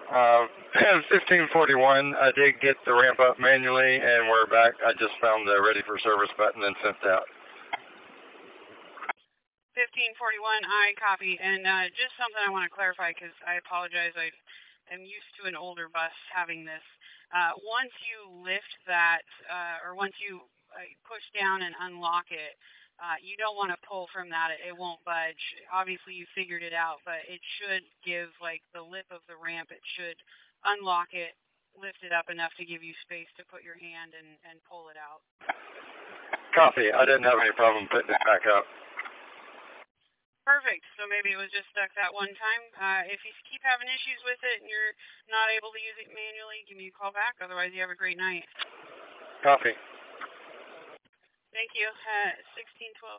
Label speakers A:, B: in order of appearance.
A: 1541, I did get the ramp up manually, and we're back. I just found the ready for service button and sent that.
B: 1541, I copy. And just something I want to clarify, because I apologize, I am used to an older bus having this. Once you lift that, or once you push down and unlock it, you don't want to pull from that. It won't budge. Obviously, you figured it out, but it should give, like, the lip of the ramp, it should unlock it, lift it up enough to give you space to put your hand and pull it out.
A: Copy. I didn't have any problem putting it back up.
B: Perfect. So maybe it was just stuck that one time. If you keep having issues with it and you're not able to use it manually, give me a call back. Otherwise, you have a great night.
A: Copy.
B: Thank you. 1612.